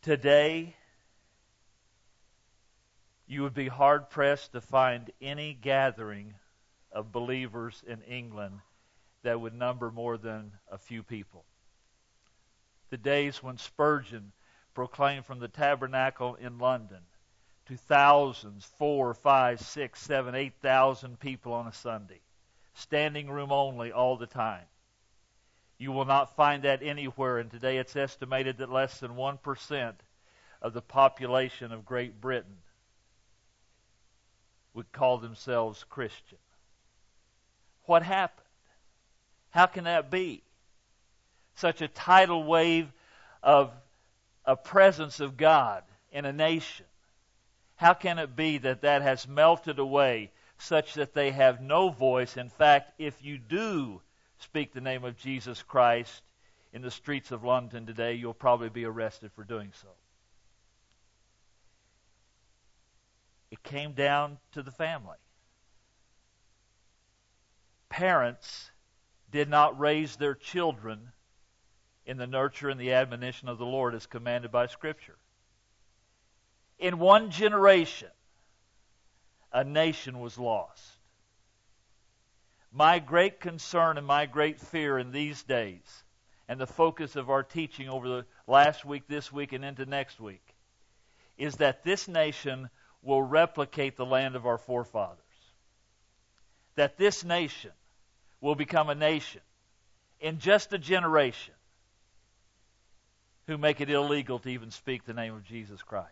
Today, you would be hard-pressed to find any gathering of believers in England that would number more than a few people. The days when Spurgeon proclaimed from the tabernacle in London to thousands, 4, 5, 6, 7, 8,000 people on a Sunday, standing room only all the time. You will not find that anywhere, and today it's estimated that less than 1% of the population of Great Britain would call themselves Christian. What happened? How can that be? Such a tidal wave of a presence of God in a nation. How can it be that that has melted away such that they have no voice? In fact, if you do speak the name of Jesus Christ in the streets of London today, you'll probably be arrested for doing so. It came down to the family. Parents did not raise their children in the nurture and the admonition of the Lord as commanded by Scripture. In one generation, a nation was lost. My great concern and my great fear in these days, and the focus of our teaching over the last week, this week, and into next week, is that this nation will replicate the land of our forefathers. That this nation will become a nation in just a generation who make it illegal to even speak the name of Jesus Christ.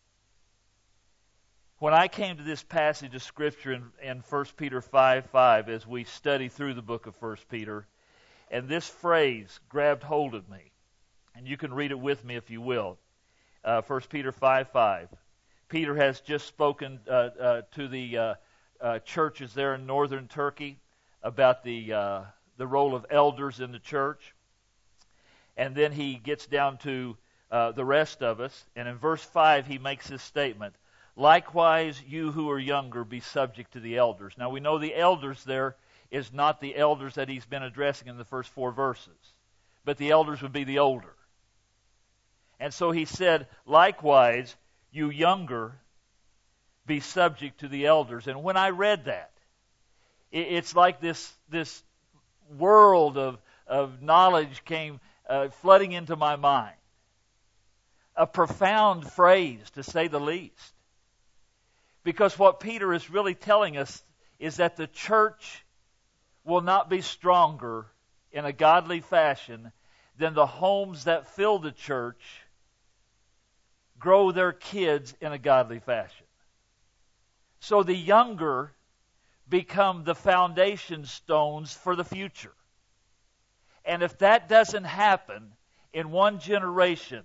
When I came to this passage of Scripture in 1 Peter 5:5, as we study through the book of 1 Peter, and this phrase grabbed hold of me, and you can read it with me if you will. 1 Peter 5:5. Peter has just spoken to the churches there in northern Turkey about the role of elders in the church. And then he gets down to the rest of us. And in verse 5, he makes this statement, "Likewise, you who are younger, be subject to the elders." Now, we know the elders there is not the elders that he's been addressing in the first 4 verses. But the elders would be the older. And so he said, "Likewise, you younger, be subject to the elders." And when I read that, it's like this world of knowledge came flooding into my mind. A profound phrase, to say the least. Because what Peter is really telling us is that the church will not be stronger in a godly fashion than the homes that fill the church grow their kids in a godly fashion. So the younger become the foundation stones for the future. And if that doesn't happen in one generation,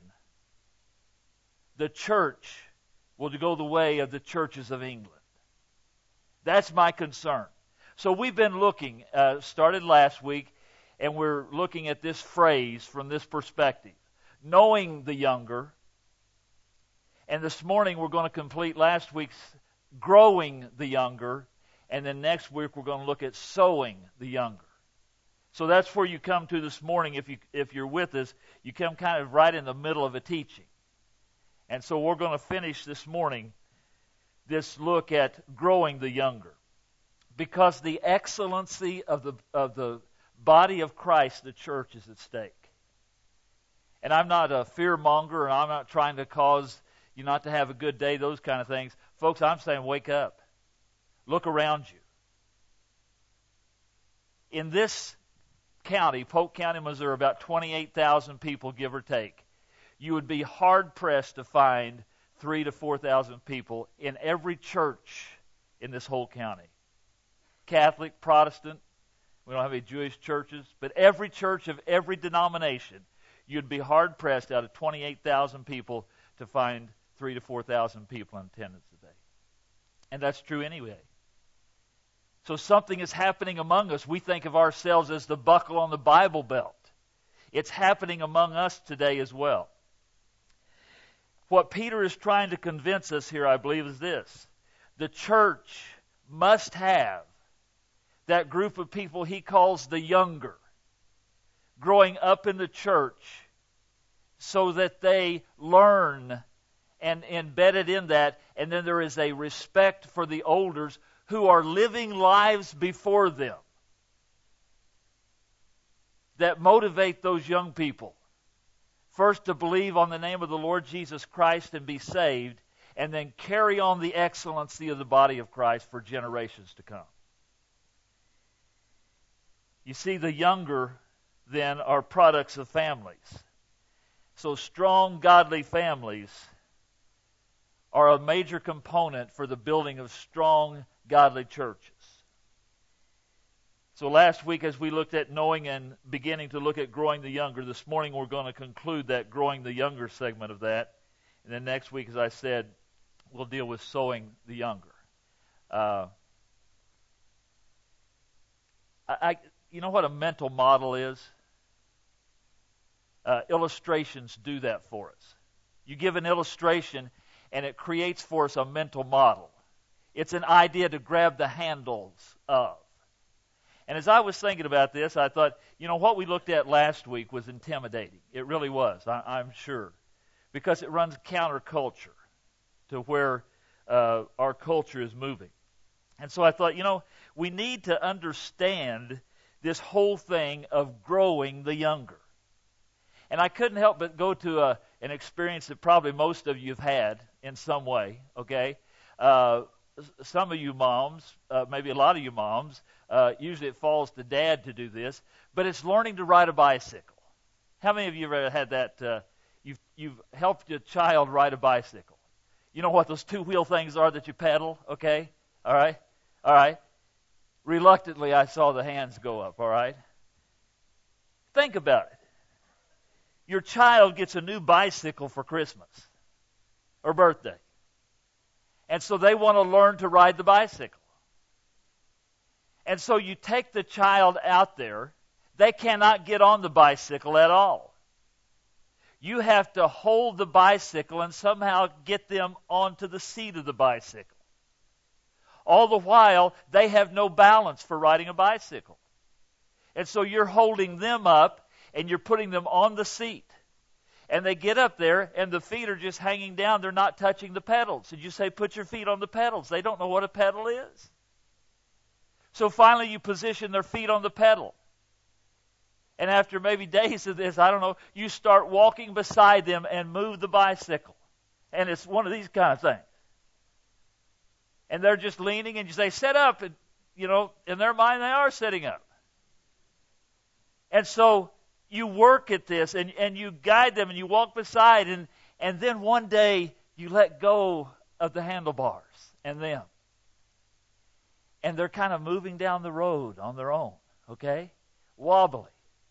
the church will go the way of the churches of England. That's my concern. So we've been looking, started last week, and we're looking at this phrase from this perspective. Knowing the younger. And this morning we're going to complete last week's growing the younger. And then next week we're going to look at sowing the younger. So that's where you come to this morning. If you're with us, you come kind of right in the middle of a teaching. And so we're going to finish this morning this look at growing the younger. Because the excellency of the body of Christ, the church, is at stake. And I'm not a fear monger, and I'm not trying to cause you not to have a good day, those kind of things. Folks, I'm saying wake up. Look around you. In this county, Polk County, Missouri, about 28,000 people, give or take. You would be hard-pressed to find 3,000 to 4,000 people in every church in this whole county. Catholic, Protestant, we don't have any Jewish churches, but every church of every denomination, you'd be hard-pressed out of 28,000 people to find 3,000 to 4,000 people in attendance today. And that's true anyway. So something is happening among us. We think of ourselves as the buckle on the Bible belt. It's happening among us today as well. What Peter is trying to convince us here, I believe, is this. The church must have that group of people he calls the younger, growing up in the church, so that they learn and embedded in that. And then there is a respect for the elders who are living lives before them that motivate those young people. First, to believe on the name of the Lord Jesus Christ and be saved, and then carry on the excellency of the body of Christ for generations to come. You see, the younger, then, are products of families. So strong, godly families are a major component for the building of strong, godly churches. So last week, as we looked at knowing and beginning to look at growing the younger, this morning we're going to conclude that growing the younger segment of that. And then next week, as I said, we'll deal with sowing the younger. You know what a mental model is? Illustrations do that for us. You give an illustration, and it creates for us a mental model. It's an idea to grab the handles of. And as I was thinking about this, I thought, what we looked at last week was intimidating. It really was, I'm sure, because it runs counterculture to where our culture is moving. And so I thought, we need to understand this whole thing of growing the younger. And I couldn't help but go to an experience that probably most of you have had in some way, okay? Some of you moms, maybe a lot of you moms, usually it falls to dad to do this, but it's learning to ride a bicycle. How many of you have ever had that? You've helped your child ride a bicycle. You know what those two-wheel things are that you pedal, okay? All right. Reluctantly, I saw the hands go up, all right? Think about it. Your child gets a new bicycle for Christmas or birthday. And so they want to learn to ride the bicycle. And so you take the child out there. They cannot get on the bicycle at all. You have to hold the bicycle and somehow get them onto the seat of the bicycle. All the while, they have no balance for riding a bicycle. And so you're holding them up and you're putting them on the seat. And they get up there, and the feet are just hanging down. They're not touching the pedals. And you say, put your feet on the pedals. They don't know what a pedal is. So finally, you position their feet on the pedal. And after maybe days of this, I don't know, you start walking beside them and move the bicycle. And it's one of these kind of things. And they're just leaning, and you say, sit up. And, in their mind, they are sitting up. And so you work at this, and you guide them, and you walk beside, and then one day you let go of the handlebars and them. And they're kind of moving down the road on their own, okay? Wobbly.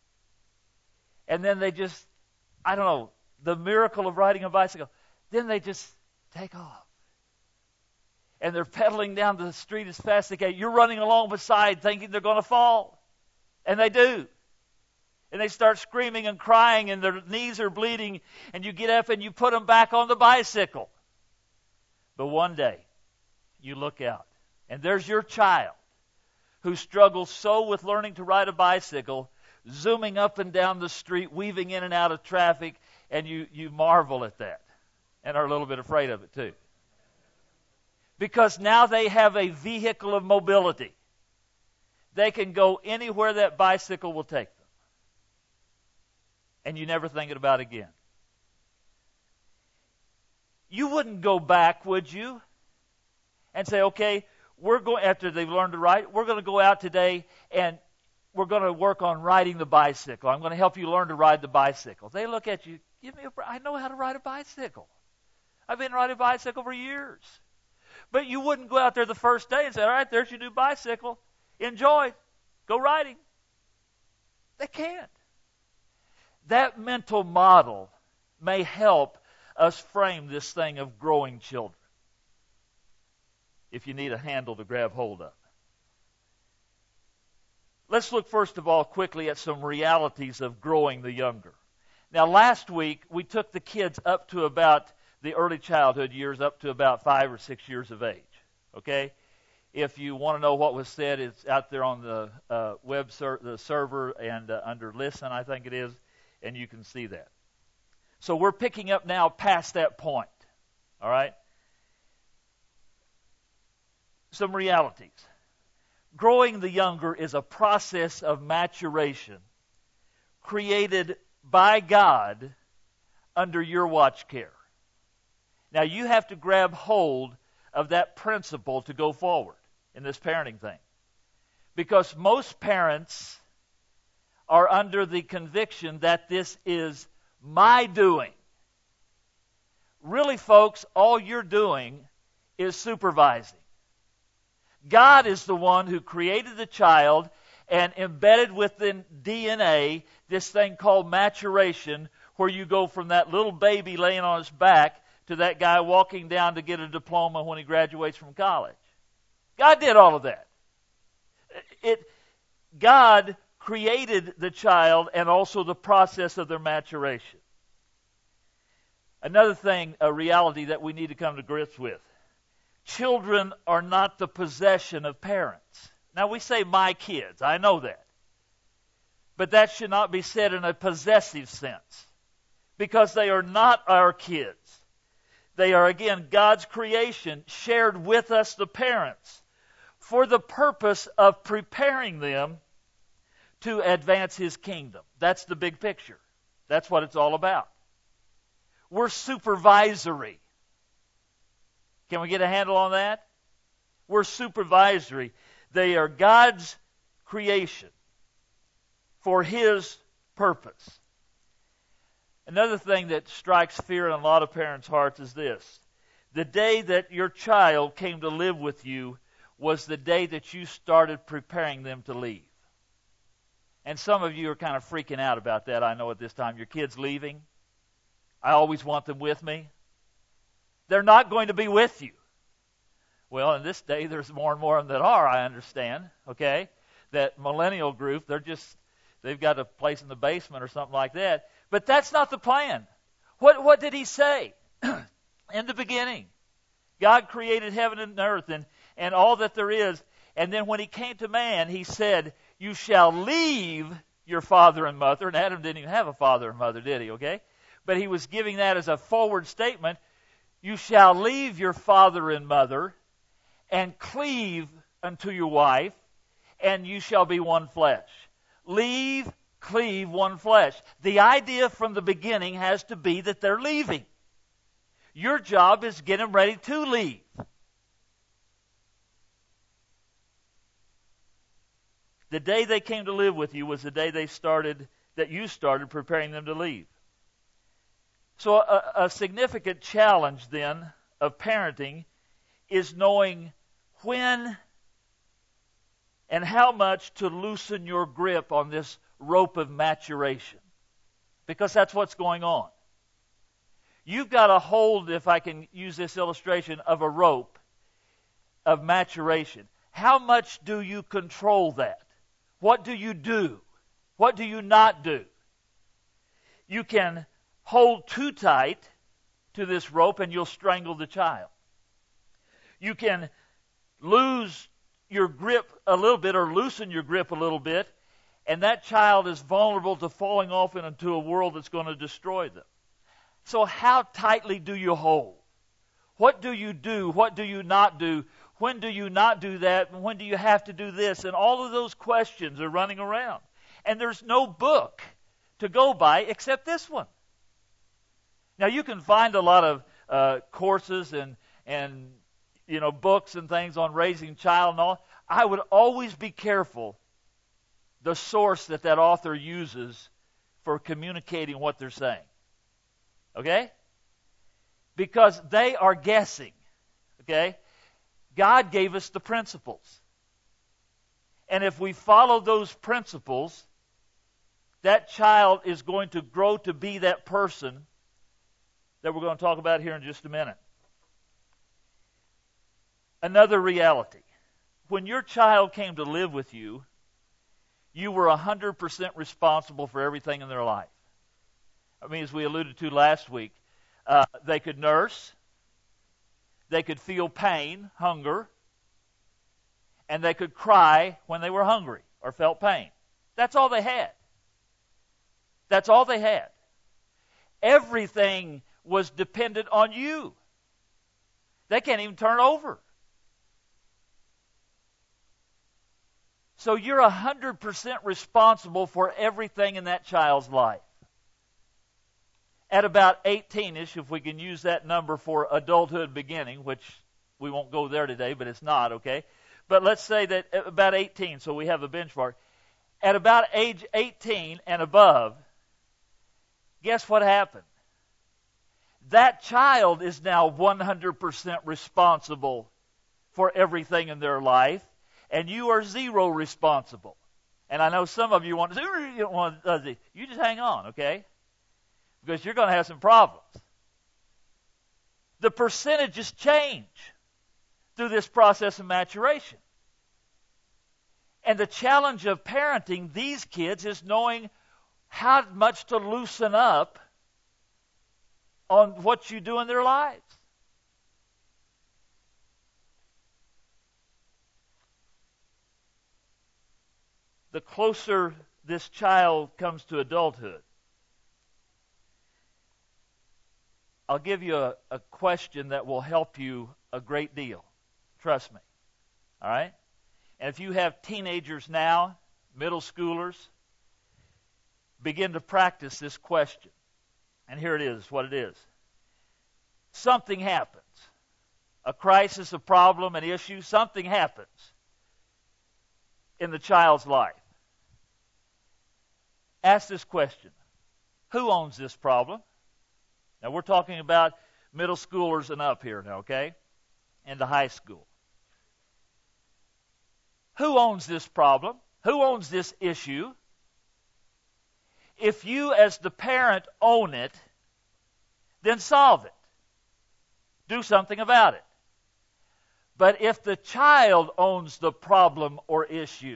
And then they just, the miracle of riding a bicycle, then they just take off. And they're pedaling down the street as fast as they can. You're running along beside thinking they're going to fall. And they do. And they start screaming and crying, and their knees are bleeding, and you get up and you put them back on the bicycle. But one day, you look out, and there's your child who struggles so with learning to ride a bicycle, zooming up and down the street, weaving in and out of traffic, and you marvel at that and are a little bit afraid of it too. Because now they have a vehicle of mobility. They can go anywhere that bicycle will take them. And you never think about it again. You wouldn't go back, would you? And say, okay, we're going, after they've learned to ride, we're going to go out today and we're going to work on riding the bicycle. I'm going to help you learn to ride the bicycle. They look at you, I know how to ride a bicycle. I've been riding a bicycle for years. But you wouldn't go out there the first day and say, all right, there's your new bicycle. Enjoy. Go riding. They can't. That mental model may help us frame this thing of growing children, if you need a handle to grab hold of. Let's look first of all quickly at some realities of growing the younger. Now last week we took the kids up to about the early childhood years, up to about 5 or 6 years of age. Okay? If you want to know what was said, it's out there on the the server and under Listen, I think it is. And you can see that. So we're picking up now past that point. All right? Some realities. Growing the younger is a process of maturation created by God under your watch care. Now you have to grab hold of that principle to go forward in this parenting thing. Because most parents are under the conviction that this is my doing. Really, folks, all you're doing is supervising. God is the one who created the child and embedded within DNA this thing called maturation, where you go from that little baby laying on his back to that guy walking down to get a diploma when he graduates from college. God did all of that. God created the child and also the process of their maturation. Another thing, a reality that we need to come to grips with. Children are not the possession of parents. Now we say my kids, I know that. But that should not be said in a possessive sense. Because they are not our kids. They are, again, God's creation shared with us, the parents, for the purpose of preparing them to advance His kingdom. That's the big picture. That's what it's all about. We're supervisory. Can we get a handle on that? We're supervisory. They are God's creation for His purpose. Another thing that strikes fear in a lot of parents' hearts is this. The day that your child came to live with you was the day that you started preparing them to leave. And some of you are kind of freaking out about that, I know, at this time. Your kid's leaving. I always want them with me. They're not going to be with you. Well, in this day, there's more and more of them that are, I understand, okay? That millennial group, they've got a place in the basement or something like that. But that's not the plan. What did He say? In the beginning, God created heaven and earth and all that there is. And then when He came to man, He said, you shall leave your father and mother. And Adam didn't even have a father and mother, did he? Okay? But He was giving that as a forward statement. You shall leave your father and mother and cleave unto your wife, and you shall be one flesh. Leave, cleave, one flesh. The idea from the beginning has to be that they're leaving. Your job is to get them ready to leave. The day they came to live with you was the day that you started preparing them to leave. So a significant challenge then of parenting is knowing when and how much to loosen your grip on this rope of maturation. Because that's what's going on. You've got a hold, if I can use this illustration, of a rope of maturation. How much do you control that? What do you do? What do you not do? You can hold too tight to this rope and you'll strangle the child. You can lose your grip a little bit or loosen your grip a little bit, and that child is vulnerable to falling off into a world that's going to destroy them. So how tightly do you hold? What do you do? What do you not do? When do you not do that? And when do you have to do this? And all of those questions are running around. And there's no book to go by except this one. Now you can find a lot of courses and books and things on raising a child and all. I would always be careful the source that author uses for communicating what they're saying. Okay? Because they are guessing. Okay? God gave us the principles. And if we follow those principles, that child is going to grow to be that person that we're going to talk about here in just a minute. Another reality. When your child came to live with you, you were 100% responsible for everything in their life. I mean, as we alluded to last week, they could nurse, they could feel pain, hunger, and they could cry when they were hungry or felt pain. That's all they had. That's all they had. Everything was dependent on you. They can't even turn over. So you're 100% responsible for everything in that child's life. At about 18-ish, if we can use that number for adulthood beginning, which we won't go there today, but it's not, okay? But let's say that at about 18, so we have a benchmark. At about age 18 and above, guess what happened? That child is now 100% responsible for everything in their life, and you are zero responsible. And I know some of you want to say, you just hang on, okay? Because you're going to have some problems. The percentages change through this process of maturation. And the challenge of parenting these kids is knowing how much to loosen up on what you do in their lives. The closer this child comes to adulthood, I'll give you a question that will help you a great deal. Trust me. All right? And if you have teenagers now, middle schoolers, begin to practice this question. And here it is, what it is. Something happens. A crisis, a problem, an issue, something happens in the child's life. Ask this question. Who owns this problem? Now, we're talking about middle schoolers and up here now, okay? And to high school. Who owns this problem? Who owns this issue? If you, as the parent, own it, then solve it. Do something about it. But if the child owns the problem or issue,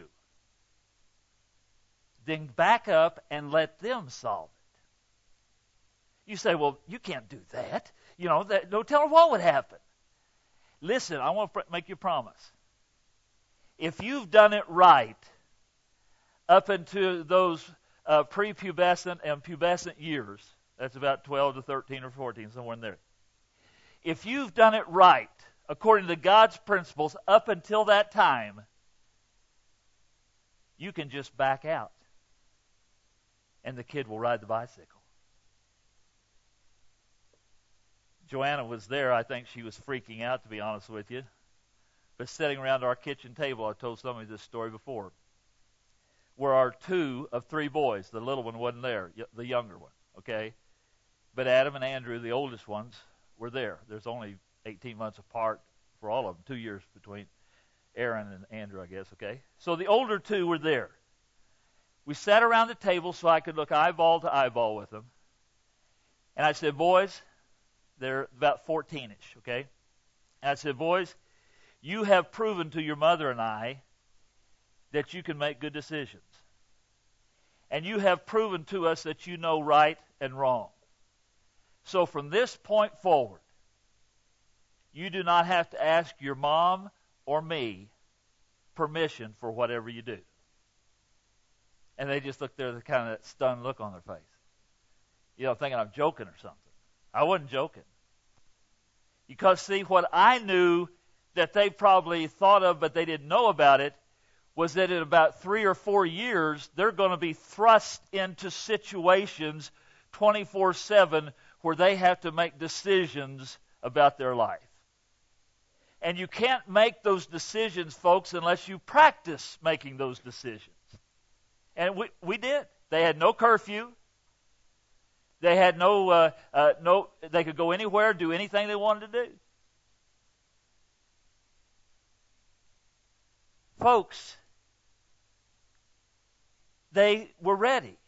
then back up and let them solve it. You say, well, you can't do that. You know, don't tell her what would happen. Listen, I want to make you a promise. If you've done it right up into those prepubescent and pubescent years, that's about 12 to 13 or 14, somewhere in there. If you've done it right, according to God's principles, up until that time, you can just back out. And the kid will ride the bicycle. Joanna was there. I think she was freaking out, to be honest with you. But sitting around our kitchen table, I've told somebody this story before, where our 2 of 3 boys, the little one wasn't there, the younger one, okay? But Adam and Andrew, the oldest ones, were there. There's only 18 months apart for all of them, 2 years between Aaron and Andrew, I guess, okay? So the older 2 were there. We sat around the table so I could look eyeball to eyeball with them. And I said, boys, they're about 14-ish, okay? And I said, boys, you have proven to your mother and I that you can make good decisions. And you have proven to us that you know right and wrong. So from this point forward, you do not have to ask your mom or me permission for whatever you do. And they just looked there with kind of that stunned look on their face. You know, thinking I'm joking or something. I wasn't joking. Because, see, what I knew that they probably thought of but they didn't know about it was that in about 3 or 4 years, they're going to be thrust into situations 24/7 where they have to make decisions about their life. And you can't make those decisions, folks, unless you practice making those decisions. And we did. They had no curfew. They had they could go anywhere, do anything they wanted to do. Folks, they were ready.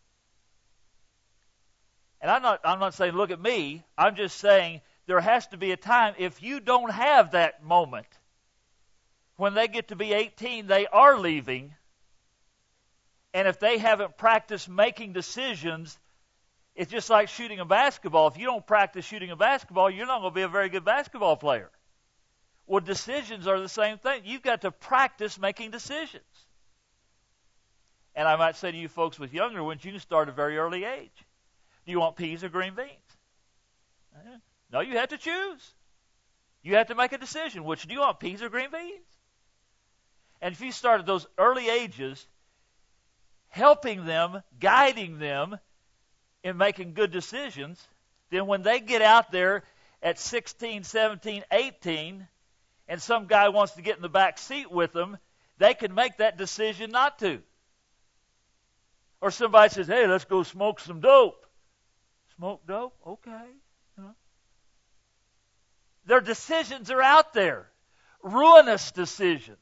And I'm not saying, look at me. I'm just saying there has to be a time. If you don't have that moment, when they get to be 18, they are leaving. And if they haven't practiced making decisions, it's just like shooting a basketball. If you don't practice shooting a basketball, you're not going to be a very good basketball player. Well, decisions are the same thing. You've got to practice making decisions. And I might say to you folks with younger ones, you can start at a very early age. Do you want peas or green beans? No, you have to choose. You have to make a decision. Which do you want, peas or green beans? And if you start at those early ages, helping them, guiding them in making good decisions, then when they get out there at 16, 17, 18, and some guy wants to get in the back seat with them, they can make that decision not to. Or somebody says, hey, let's go smoke some dope. Smoke dope? Okay. Their decisions are out there. Ruinous decisions.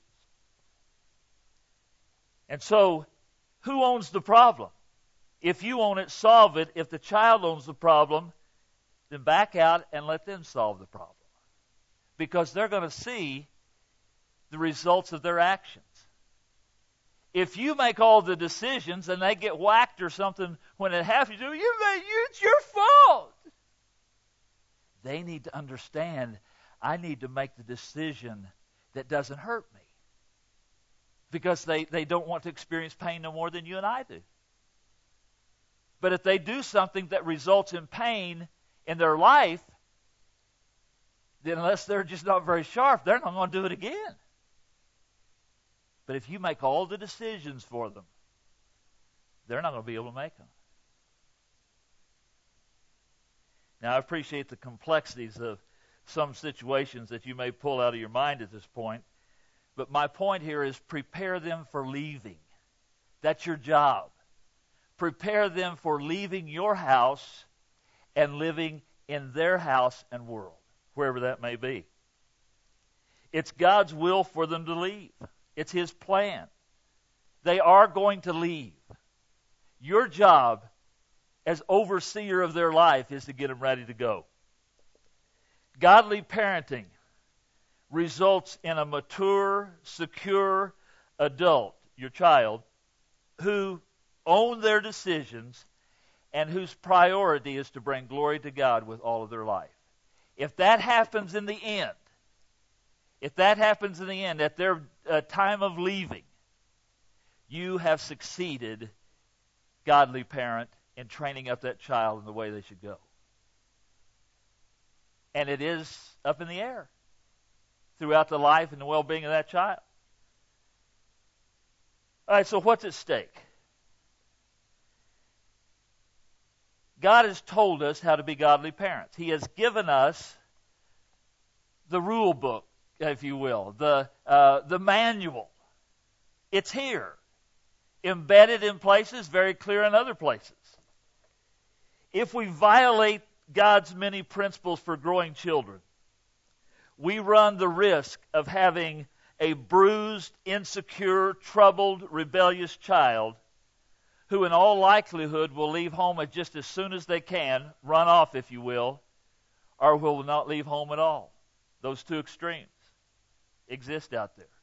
And so, who owns the problem? If you own it, solve it. If the child owns the problem, then back out and let them solve the problem. Because they're going to see the results of their actions. If you make all the decisions and they get whacked or something when it happens, it's your fault. They need to understand, I need to make the decision that doesn't hurt me. Because they don't want to experience pain no more than you and I do. But if they do something that results in pain in their life, then unless they're just not very sharp, they're not going to do it again. But if you make all the decisions for them, they're not going to be able to make them. Now, I appreciate the complexities of some situations that you may pull out of your mind at this point. But my point here is prepare them for leaving. That's your job. Prepare them for leaving your house and living in their house and world, wherever that may be. It's God's will for them to leave. It's His plan. They are going to leave. Your job as overseer of their life is to get them ready to go. Godly parenting results in a mature, secure adult, your child, who own their decisions and whose priority is to bring glory to God with all of their life. If that happens in the end, at their time of leaving, you have succeeded, godly parent, in training up that child in the way they should go. And it is up in the air throughout the life and the well-being of that child. All right, so what's at stake? God has told us how to be godly parents. He has given us the rule book, if you will, the manual. It's here, embedded in places, very clear in other places. If we violate God's many principles for growing children, we run the risk of having a bruised, insecure, troubled, rebellious child who in all likelihood will leave home just as soon as they can, run off, if you will, or will not leave home at all. Those two extremes exist out there.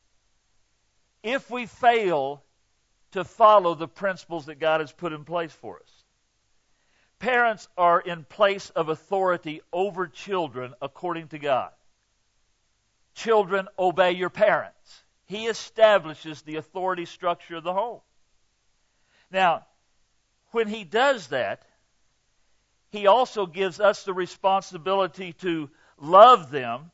If we fail to follow the principles that God has put in place for us, parents are in place of authority over children according to God. Children, obey your parents. He establishes the authority structure of the home. Now, when He does that, He also gives us the responsibility to love them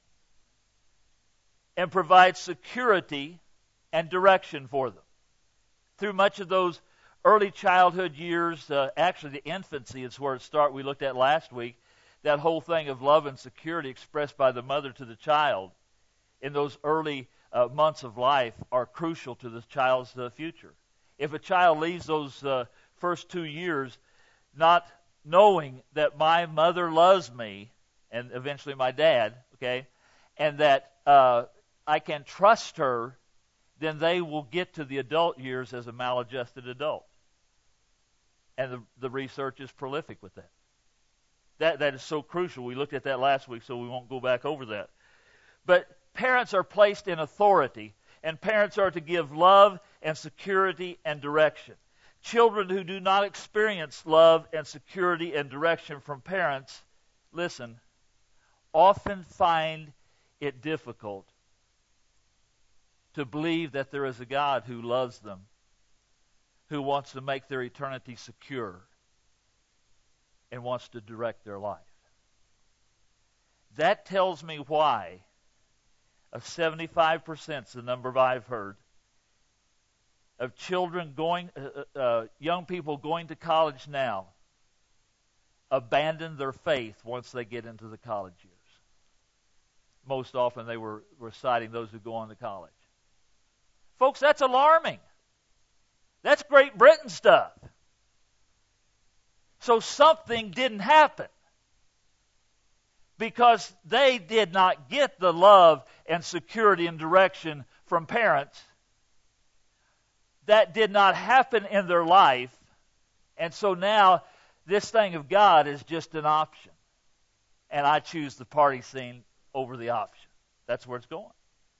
and provide security and direction for them. Through much of those early childhood years, actually the infancy is where it starts. We looked at last week, that whole thing of love and security expressed by the mother to the child in those early months of life are crucial to the child's future. If a child leaves those first 2 years not knowing that my mother loves me, and eventually my dad, okay, and that I can trust her, then they will get to the adult years as a maladjusted adult. And the research is prolific with that. That is so crucial. We looked at that last week, so we won't go back over that. But parents are placed in authority, and parents are to give love and security and direction. Children who do not experience love and security and direction from parents, listen, often find it difficult to believe that there is a God who loves them, who wants to make their eternity secure. and wants to direct their life. That tells me why of 75% is the number I've heard of children going, young people going to college now, abandon their faith once they get into the college years. Most often they were citing those who go on to college. Folks, that's alarming. That's Great Britain stuff. So something didn't happen because they did not get the love and security and direction from parents. That did not happen in their life. And so now this thing of God is just an option. And I choose the party scene over the option. That's where it's going.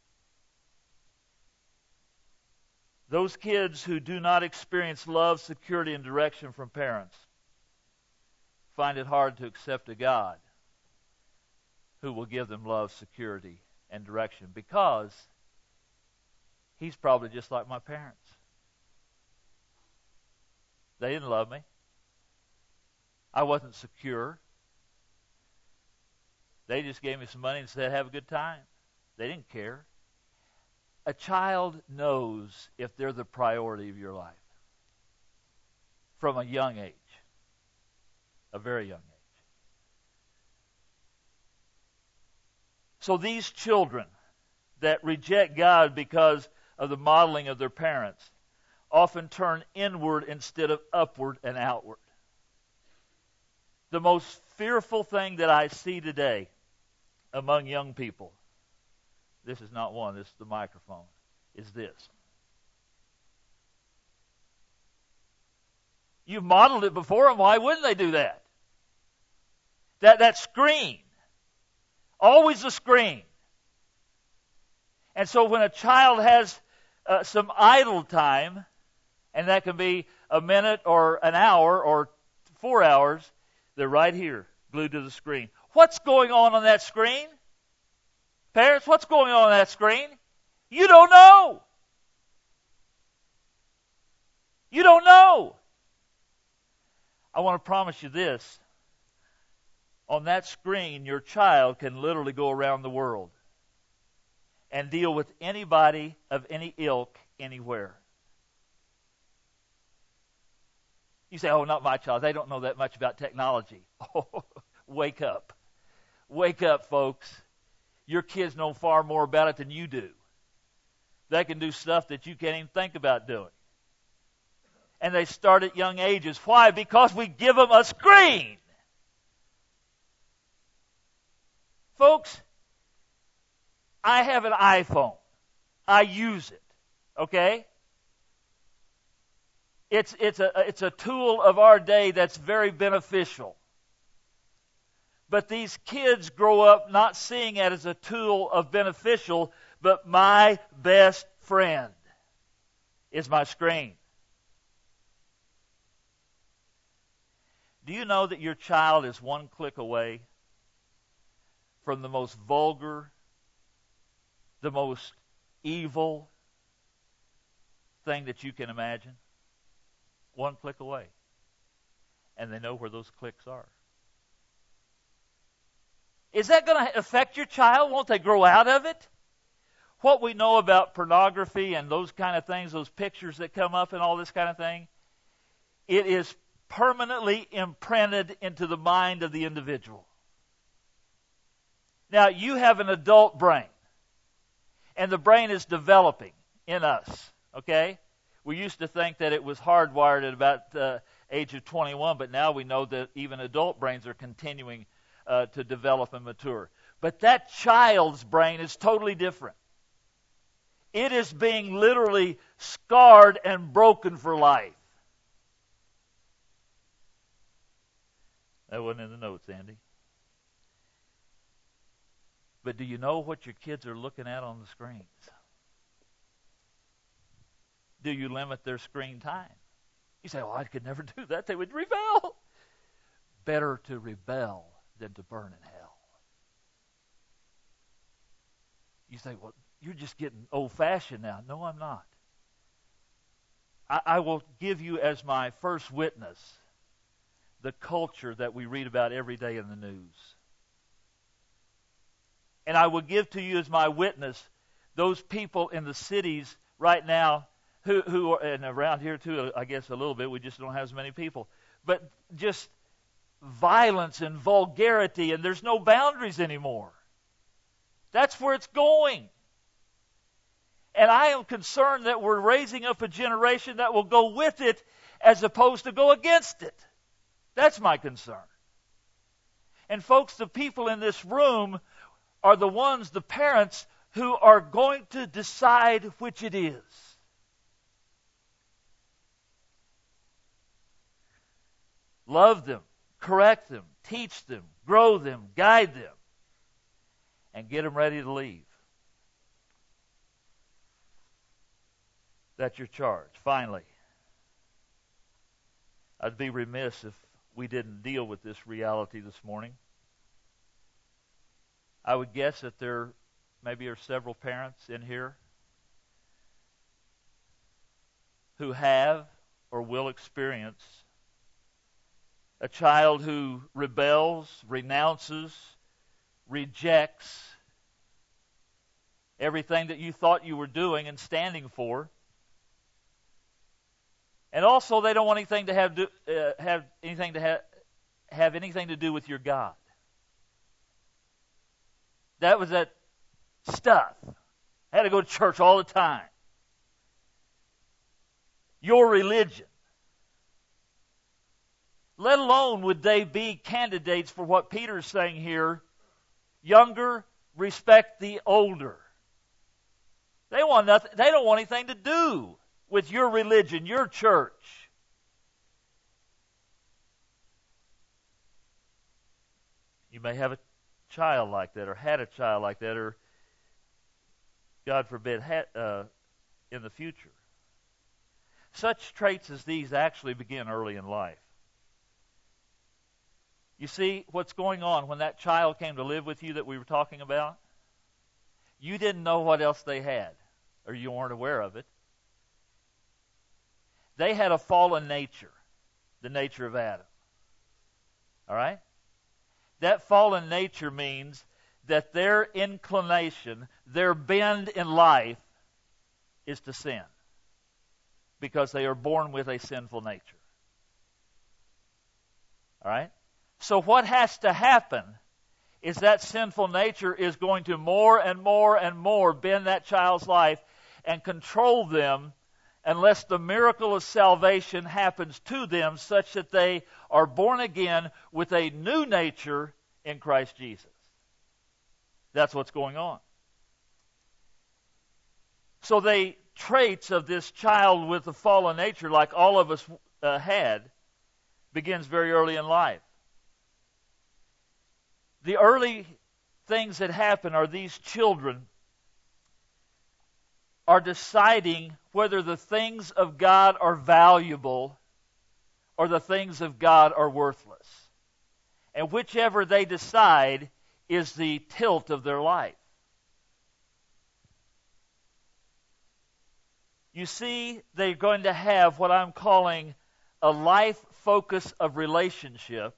Those kids who do not experience love, security, and direction from parents find it hard to accept a God who will give them love, security, and direction because He's probably just like my parents. They didn't love me. I wasn't secure. They just gave me some money and said, have a good time. They didn't care. A child knows if they're the priority of your life from a young age, a very young age. So these children that reject God because of the modeling of their parents often turn inward instead of upward and outward. The most fearful thing that I see today among young people, this is not one, this is the microphone, is this. You've modeled it before them, why wouldn't they do that? That screen. Always a screen. And so when a child has some idle time, and that can be a minute or an hour or 4 hours, they're right here, glued to the screen. What's going on that screen? Parents, what's going on that screen? You don't know. You don't know. I want to promise you this. On that screen, your child can literally go around the world and deal with anybody of any ilk anywhere. You say, oh, not my child. They don't know that much about technology. Oh, wake up. Wake up, folks. Your kids know far more about it than you do. They can do stuff that you can't even think about doing. And they start at young ages. Why? Because we give them a screen. Folks, I have an iPhone. I use it. Okay? It's a tool of our day that's very beneficial. But these kids grow up not seeing it as a tool of beneficial, but my best friend is my screen. Do you know that your child is one click away from the most vulgar, the most evil thing that you can imagine? One click away. And they know where those clicks are. Is that going to affect your child? Won't they grow out of it? What we know about pornography and those kind of things, those pictures that come up and all this kind of thing, it is permanently imprinted into the mind of the individual. Now, you have an adult brain, and the brain is developing in us, okay? We used to think that it was hardwired at about the age of 21, but now we know that even adult brains are continuing to develop and mature. But that child's brain is totally different. It is being literally scarred and broken for life. That wasn't in the notes, Andy. But do you know what your kids are looking at on the screens? Do you limit their screen time? You say, oh, I could never do that. They would rebel. Better to rebel than to burn in hell. You say, well, you're just getting old-fashioned now. No, I'm not. I will give you as my first witness the culture that we read about every day in the news. And I will give to you as my witness those people in the cities right now who are, and around here too, I guess a little bit, we just don't have as many people, but just violence and vulgarity, and there's no boundaries anymore. That's where it's going. And I am concerned that we're raising up a generation that will go with it as opposed to go against it. That's my concern. And folks, the people in this room are the ones, the parents, who are going to decide which it is. Love them, correct them, teach them, grow them, guide them, and get them ready to leave. That's your charge. Finally, I'd be remiss if we didn't deal with this reality this morning. I would guess that there maybe are several parents in here who have or will experience a child who rebels, renounces, rejects everything that you thought you were doing and standing for. And also, they don't want anything to have anything to do with your God. That was that stuff. I had to go to church all the time. Your religion. Let alone would they be candidates for what Peter's saying here, younger, respect the older. They want nothing. They don't want anything to do with your religion, your church. You may have a child like that, or had a child like that, or God forbid, in the future. Such traits as these actually begin early in life. You see what's going on when that child came to live with you that we were talking about? You didn't know what else they had, or you weren't aware of it. They had a fallen nature, the nature of Adam. All right? That fallen nature means that their inclination, their bend in life is to sin, because they are born with a sinful nature. All right? So what has to happen is that sinful nature is going to more and more and more bend that child's life and control them unless the miracle of salvation happens to them such that they are born again with a new nature in Christ Jesus. That's what's going on. So the traits of this child with the fallen nature, like all of us had, begins very early in life. The early things that happen are these children are deciding whether the things of God are valuable or the things of God are worthless. And whichever they decide is the tilt of their life. You see, they're going to have what I'm calling a life focus of relationship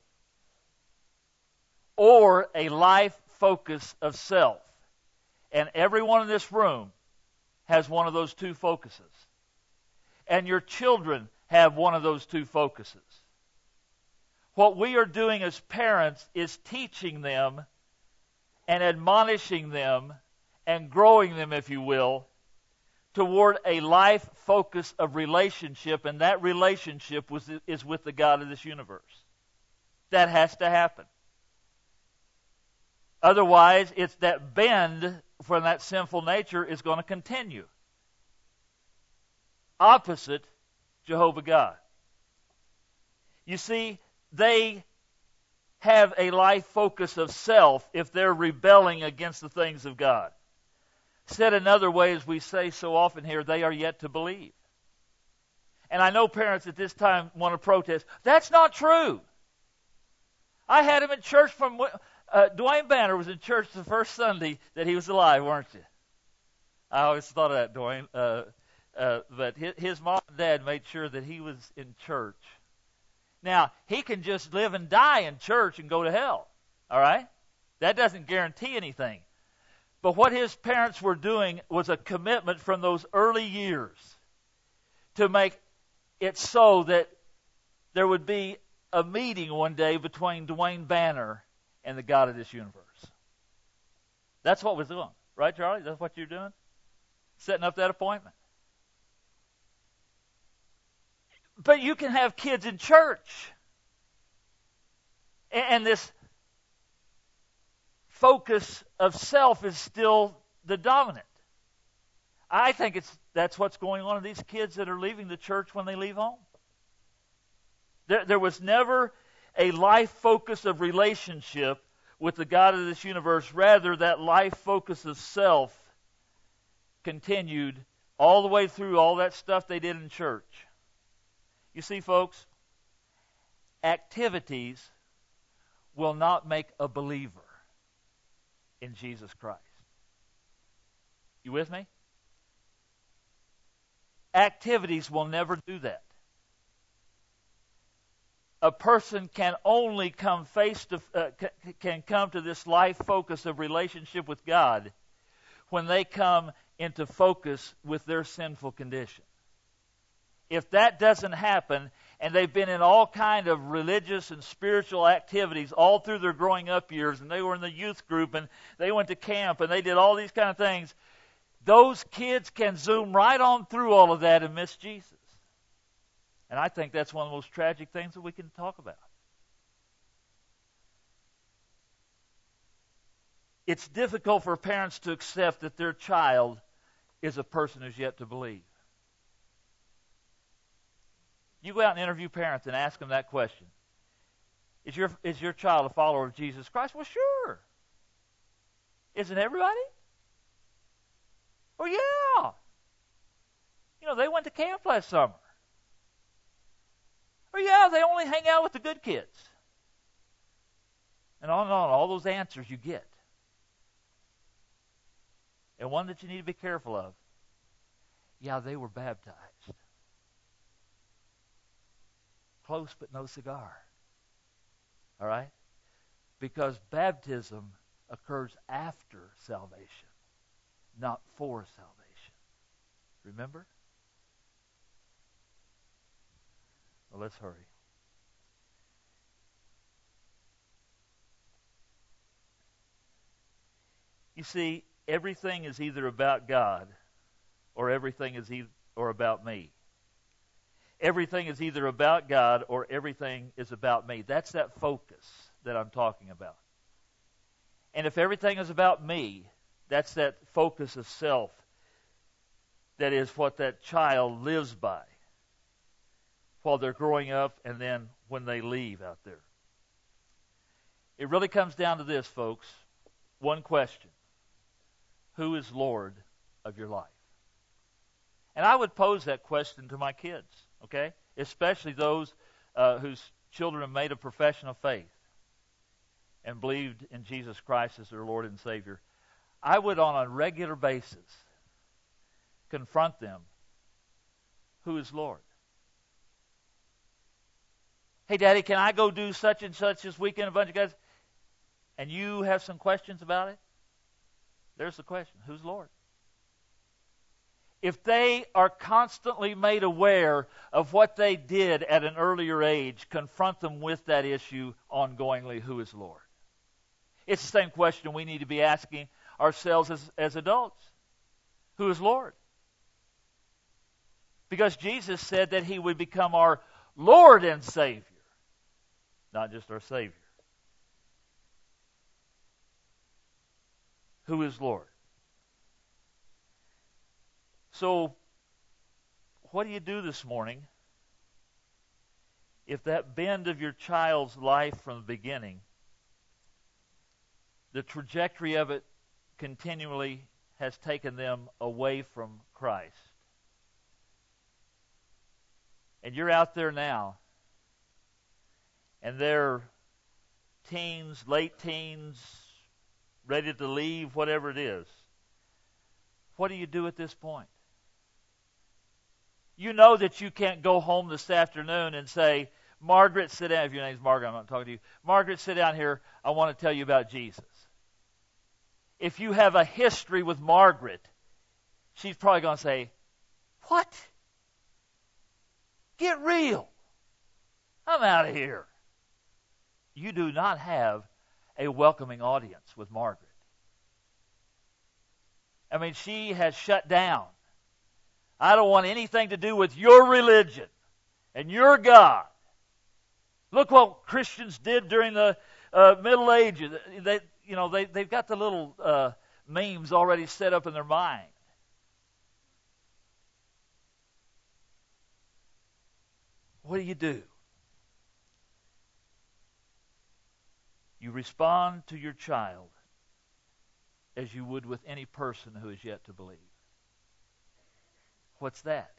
or a life focus of self. And everyone in this room has one of those two focuses. And your children have one of those two focuses. What we are doing as parents is teaching them and admonishing them and growing them, if you will, toward a life focus of relationship, and that relationship is with the God of this universe. That has to happen. Otherwise, it's that bend from that sinful nature is going to continue. Opposite Jehovah God. You see, they have a life focus of self if they're rebelling against the things of God. Said another way, as we say so often here, they are yet to believe. And I know parents at this time want to protest. That's not true. I had him in church from... Dwayne Banner was in church the first Sunday that he was alive, weren't you? I always thought of that, Dwayne. But his mom and dad made sure that he was in church. Now, he can just live and die in church and go to hell. All right? That doesn't guarantee anything. But what his parents were doing was a commitment from those early years to make it so that there would be a meeting one day between Dwayne Banner and the God of this universe. That's what we're doing. Right, Charlie? That's what you're doing? Setting up that appointment. But you can have kids in church. And this focus of self is still the dominant. I think that's what's going on in these kids that are leaving the church when they leave home. There was never a life focus of relationship with the God of this universe. Rather, that life focus of self continued all the way through all that stuff they did in church. You see, folks, activities will not make a believer in Jesus Christ. You with me? Activities will never do that. A person can only come can come to this life focus of relationship with God when they come into focus with their sinful condition. If that doesn't happen, and they've been in all kind of religious and spiritual activities all through their growing up years, and they were in the youth group, and they went to camp, and they did all these kind of things, those kids can zoom right on through all of that and miss Jesus. And I think that's one of the most tragic things that we can talk about. It's difficult for parents to accept that their child is a person who's yet to believe. You go out and interview parents and ask them that question. Is your child a follower of Jesus Christ? Well, sure. Isn't everybody? Well, yeah. You know, they went to camp last summer. Or yeah, they only hang out with the good kids. And on, all those answers you get. And one that you need to be careful of. Yeah, they were baptized. Close but no cigar. All right? Because baptism occurs after salvation, not for salvation. Remember? Well, let's hurry. You see, everything is either about God or everything is about me. Everything is either about God or everything is about me. That's that focus that I'm talking about. And if everything is about me, that's that focus of self. That is what that child lives by while they're growing up and then when they leave out there. It really comes down to this, folks. One question. Who is Lord of your life? And I would pose that question to my kids, okay? Especially those whose children have made a profession of faith and believed in Jesus Christ as their Lord and Savior. I would, on a regular basis, confront them. Who is Lord? Hey, Daddy, can I go do such and such this weekend? A bunch of guys. And you have some questions about it? There's the question. Who's Lord? If they are constantly made aware of what they did at an earlier age, confront them with that issue ongoingly. Who is Lord? It's the same question we need to be asking ourselves as adults. Who is Lord? Because Jesus said that He would become our Lord and Savior, not just our Savior. Who is Lord? So, what do you do this morning if that bend of your child's life from the beginning, the trajectory of it continually has taken them away from Christ? And you're out there now, and they're teens, late teens, ready to leave, whatever it is. What do you do at this point? You know that you can't go home this afternoon and say, Margaret, sit down. If your name's Margaret, I'm not talking to you. Margaret, sit down here. I want to tell you about Jesus. If you have a history with Margaret, she's probably going to say, what? Get real. I'm out of here. You do not have a welcoming audience with Margaret. I mean, she has shut down. I don't want anything to do with your religion and your God. Look what Christians did during the Middle Ages. They've got the little memes already set up in their mind. What do? You respond to your child as you would with any person who is yet to believe. What's that?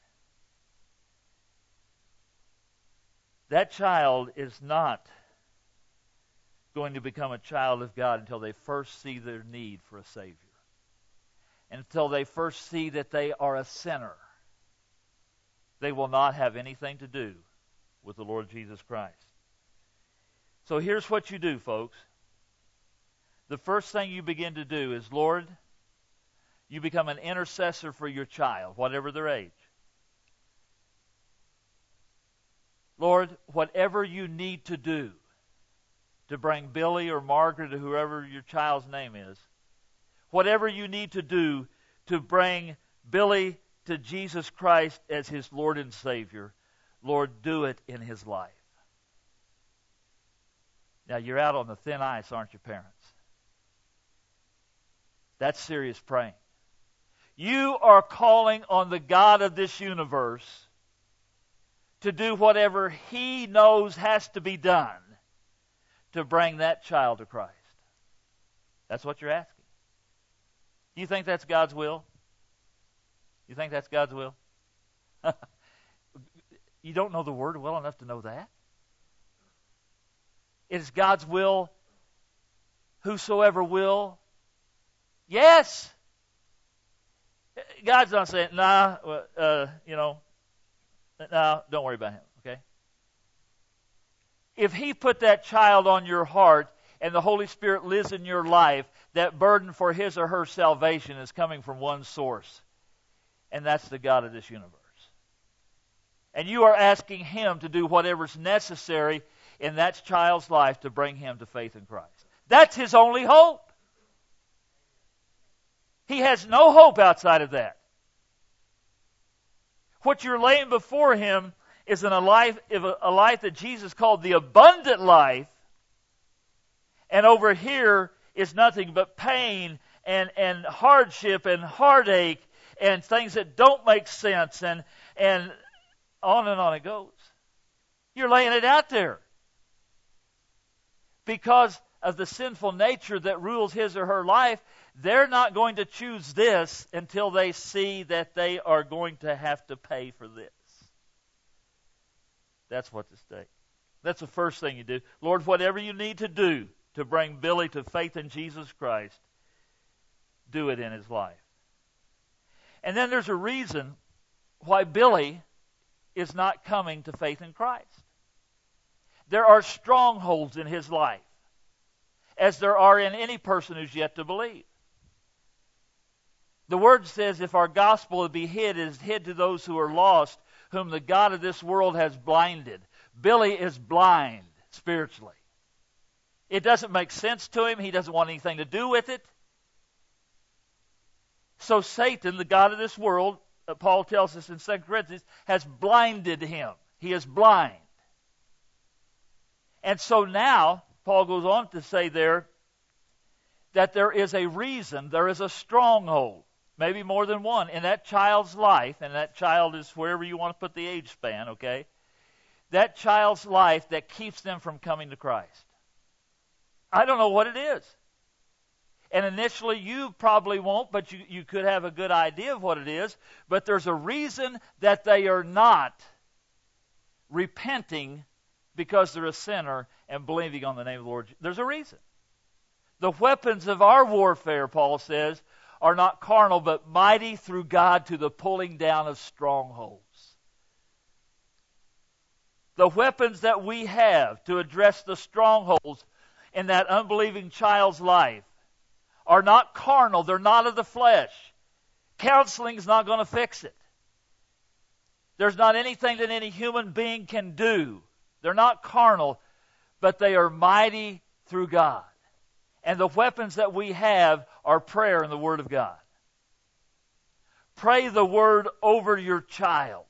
That child is not going to become a child of God until they first see their need for a Savior. Until they first see that they are a sinner. They will not have anything to do with the Lord Jesus Christ. So here's what you do, folks. The first thing you begin to do is, Lord, you become an intercessor for your child, whatever their age. Lord, whatever you need to do to bring Billy or Margaret or whoever your child's name is, whatever you need to do to bring Billy to Jesus Christ as his Lord and Savior, Lord, do it in his life. Now, you're out on the thin ice, aren't you, parents? That's serious praying. You are calling on the God of this universe to do whatever He knows has to be done to bring that child to Christ. That's what you're asking. Do you think that's God's will? You think that's God's will? You don't know the Word well enough to know that? It is God's will, whosoever will. Yes. God's not saying, nah, don't worry about him, okay? If He put that child on your heart and the Holy Spirit lives in your life, that burden for his or her salvation is coming from one source, and that's the God of this universe. And you are asking Him to do whatever's necessary in that child's life to bring him to faith in Christ. That's his only hope. He has no hope outside of that. What you're laying before him is a life that Jesus called the abundant life, and over here is nothing but pain and hardship and heartache and things that don't make sense, and on it goes. You're laying it out there. Because of the sinful nature that rules his or her life, they're not going to choose this until they see that they are going to have to pay for this. That's what's at stake. That's the first thing you do. Lord, whatever you need to do to bring Billy to faith in Jesus Christ, do it in his life. And then there's a reason why Billy is not coming to faith in Christ. There are strongholds in his life, as there are in any person who's yet to believe. The Word says, if our gospel be hid, it is hid to those who are lost, whom the God of this world has blinded. Billy is blind spiritually. It doesn't make sense to him. He doesn't want anything to do with it. So Satan, the god of this world, Paul tells us in 2 Corinthians, has blinded him. He is blind. And so now, Paul goes on to say there that there is a reason, there is a stronghold, maybe more than one, in that child's life, and that child is wherever you want to put the age span, okay? That child's life that keeps them from coming to Christ. I don't know what it is. And initially you probably won't, but you could have a good idea of what it is. But there's a reason that they are not repenting because they're a sinner and believing on the name of the Lord. There's a reason. The weapons of our warfare, Paul says, are not carnal, but mighty through God to the pulling down of strongholds. The weapons that we have to address the strongholds in that unbelieving child's life are not carnal. They're not of the flesh. Counseling's not going to fix it. There's not anything that any human being can do. They're not carnal, but they are mighty through God. And the weapons that we have are prayer and the Word of God. Pray the Word over your child,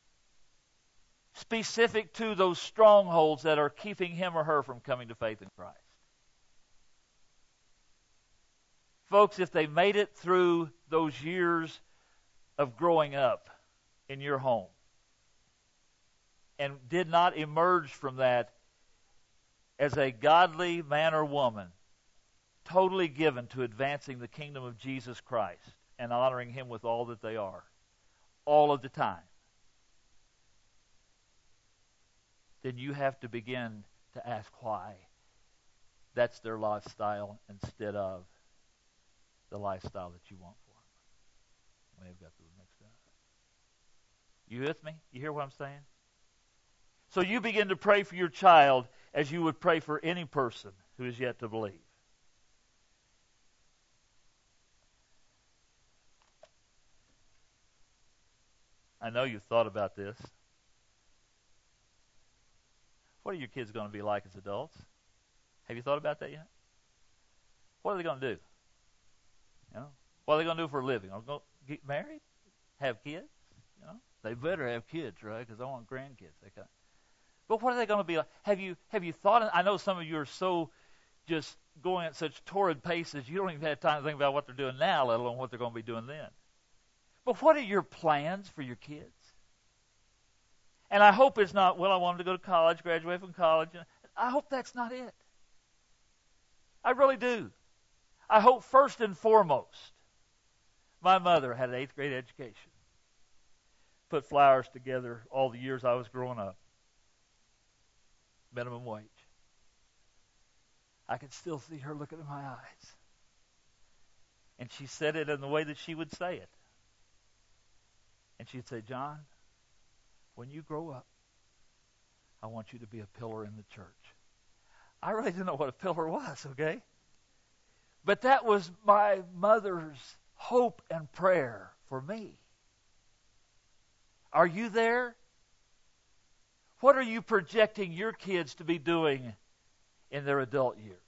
specific to those strongholds that are keeping him or her from coming to faith in Christ. Folks, if they made it through those years of growing up in your home and did not emerge from that as a godly man or woman, totally given to advancing the kingdom of Jesus Christ and honoring Him with all that they are, all of the time, then you have to begin to ask why that's their lifestyle instead of the lifestyle that you want for them. May have got those mixed up. You with me? You hear what I'm saying? So you begin to pray for your child as you would pray for any person who is yet to believe. I know you've thought about this. What are your kids going to be like as adults? Have you thought about that yet? What are they going to do? You know, what are they going to do for a living? Are they going to get married? Have kids? You know, they better have kids, right? Because I want grandkids. But what are they going to be like? Have you thought? I know some of you are so just going at such torrid paces, you don't even have time to think about what they're doing now, let alone what they're going to be doing then. But what are your plans for your kids? And I hope it's not, well, I want them to go to college, graduate from college. I hope that's not it. I really do. I hope first and foremost, my mother had an 8th grade education. Put flowers together all the years I was growing up. Minimum wage. I could still see her looking in my eyes. And she said it in the way that she would say it. And she'd say, John, when you grow up, I want you to be a pillar in the church. I really didn't know what a pillar was, okay? But that was my mother's hope and prayer for me. Are you there? What are you projecting your kids to be doing in their adult years?